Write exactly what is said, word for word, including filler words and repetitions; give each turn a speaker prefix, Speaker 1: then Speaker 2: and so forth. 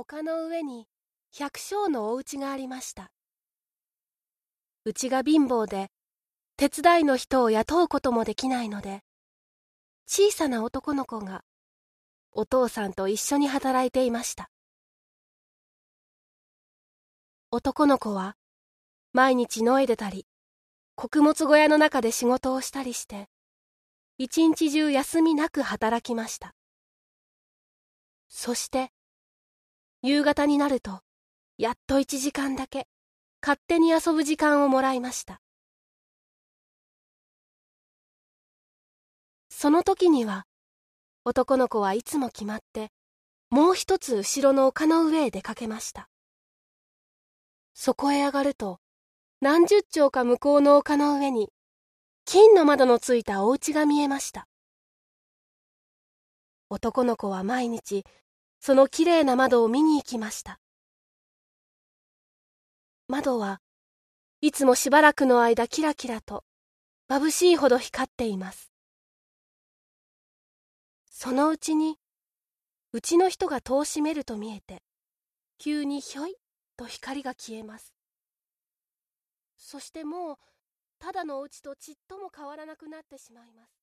Speaker 1: 丘の上に百姓のお家がありました。うちが貧乏で手伝いの人を雇うこともできないので、小さな男の子がお父さんと一緒に働いていました。男の子は毎日野へ出たり、穀物小屋の中で仕事をしたりして、一日中休みなく働きました。そして、夕方になると、やっと一時間だけ、勝手に遊ぶ時間をもらいました。その時には、男の子はいつも決まって、もう一つ後ろの丘の上へ出かけました。そこへ上がると、何十丁か向こうの丘の上に、金の窓のついたお家が見えました。男の子は毎日、そのきれいな窓を見に行きました。窓はいつもしばらくの間キラキラと眩しいほど光っています。そのうちに、うちの人が戸を閉めると見えて、急にひょいと光が消えます。そしてもう、ただのお家とちっとも変わらなくなってしまいます。